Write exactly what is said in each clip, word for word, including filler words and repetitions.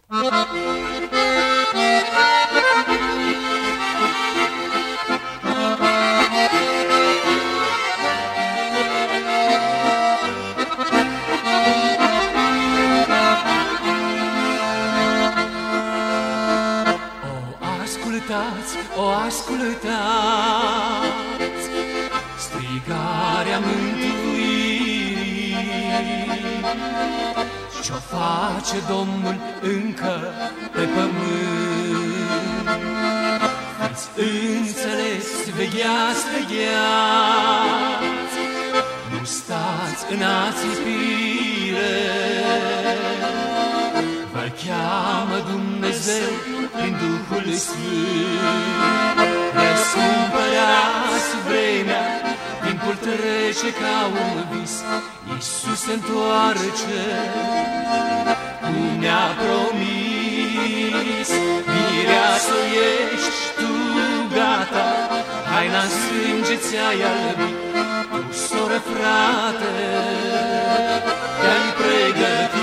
O ascultați, strigarea mântuirii, ce-o face Domnul încă pe pământ. Fiți înțeles, vegheați, vegheați, nu stați în ațipire. Vă cheamă Dumnezeu prin Duhul Sfânt. Răscumpărați vremea, timpul trece ca un vis. Iisus se întoarce, cum ne-a promis. Mireasă ești tu, gata, haina-n sânge ți-ai albit. Tu, soră, frate, te-ai pregătit.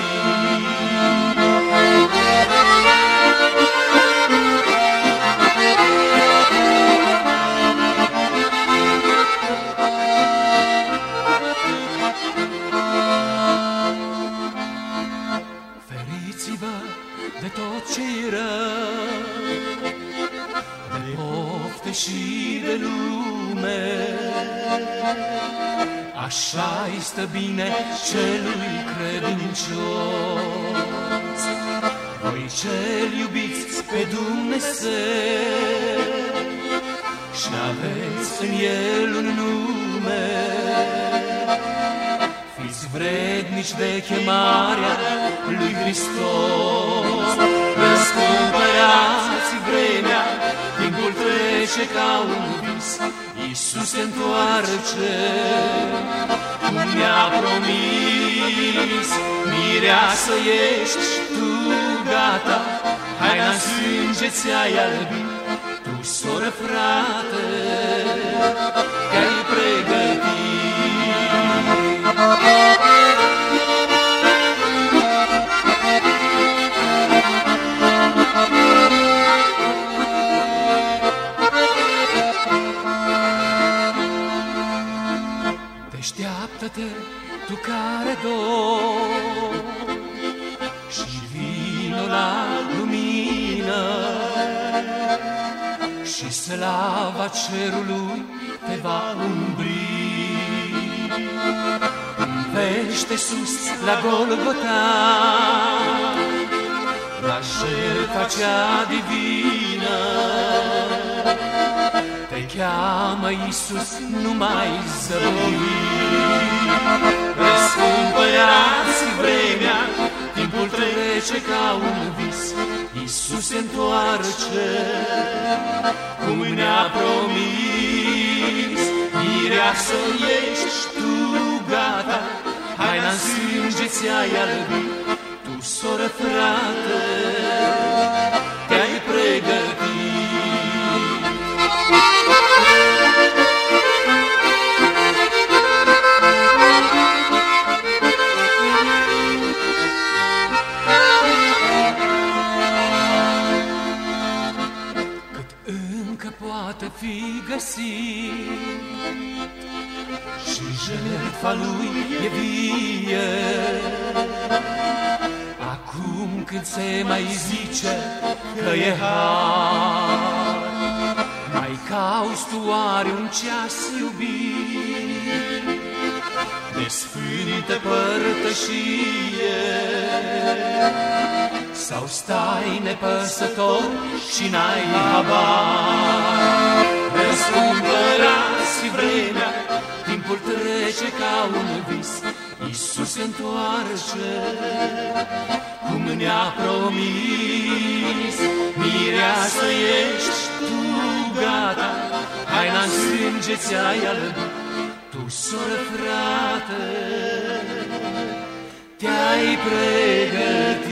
De tot ce-i rău, de pofte și de lume, așa-i stă bine celui credincios. Voi ce-L iubiți pe Dumnezeu și aveți în El un nume, fiți vrednici de chemarea lui Hristos. Răscumpărați vremea, timpul trece ca un vis. Iisus se întoarce, cum ne-a promis. Mireasă ești tu, gata, haina-n sânge ți-ai albit. Tu, soră, frate, te-ai pregătit. Deșteaptă-te, tu care dor, și vino la lumină, și slava cerului te va umbri. Împește sus la Golgota, la jertfa cea divină. Te cheamă Iisus, nu mai zăboi. Răscumpărați vremea, timpul trece ca un vis. Iisus se întoarce, cum ne-a promis. Mireasă ești tu, gata, haina-n sânge ți-ai albit. Tu, soră, frate, te-ai pregătit. Poate fi găsit și jertfa lui e vie. Acum când se mai zice că e har, mai cauți tu oare un ceas iubit de sfântă părtășie? Sau stai nepăsător și n-ai habar? Răscumpărați vremea, timpul trece ca un vis. Iisus se întoarce, cum ne-a promis. Mireasă ești tu, gata, haina-n sânge ți-ai albit. Tu, soră, frate, te-ai pregătit.